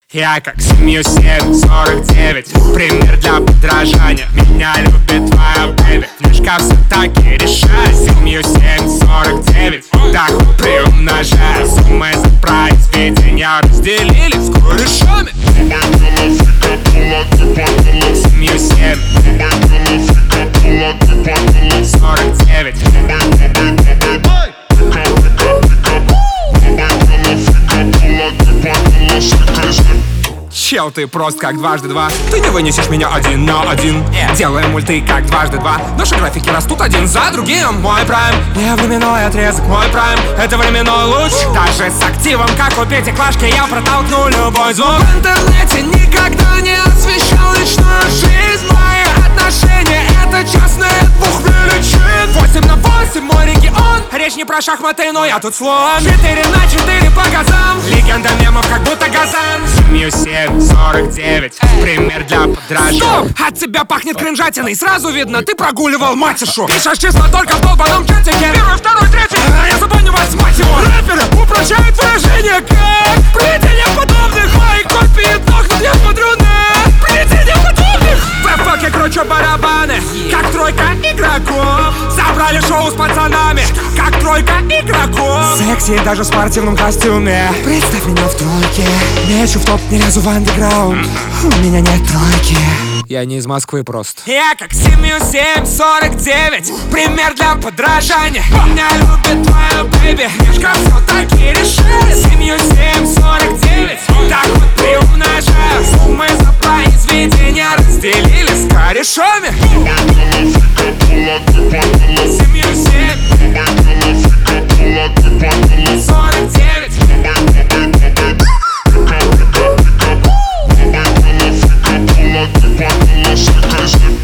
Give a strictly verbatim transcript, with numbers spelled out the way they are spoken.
Я как семью семь сорок девять, пример для подражания. Меня любит твоя бэби, книжка все таки решает. Семью семь сорок девять, доход приумножая. Суммы за произведения разделились корешами. Семью семь сорок девять. Чел, ты прост как дважды два. Ты не вынесешь меня один на один. yeah. Делаем мульты как дважды два. Наши графики растут один за другим. Мой прайм, не временной отрезок. Мой прайм, это временной луч. Даже с активом, как у пятиклашки, я протолкну любой звук. В интернете никогда не освещал личную жизнь. Мои отношения — это частные двух величин. Восемь на восемь мой регион. Речь не про шахматы, но я тут слон. Четыре на четыре по газам. Легенда мемов, как будто Газан. Семью семь сорок девять, пример для подражания. Стоп! От тебя пахнет кринжатиной. Сразу видно, ты прогуливал матишу. Пишешь числа только в долбаном чатике. Первый, второй, третий. А я запомню вас, мать его. Рэперы упрощают выражение как плетение подобных. Мои копии дохнут, я смотрю на плетение подобных. В факе кручу барабаны, как тройка игроков. Забрали шоу с пацанами, как тройка игроков. Секси даже в спортивном костюме. Представь меня в тройке. Мечу в топ, не лезу в андеграунд. У меня нет тройки. Я не из Москвы просто. Я как семью семь сорок девять, пример для подражания. Меня любит твоя бэби, книжка все таки решает. Семью семь сорок девять, доход приумножаю. Суммы за произведения разделились корешами. Семью семь сорок девять. Let's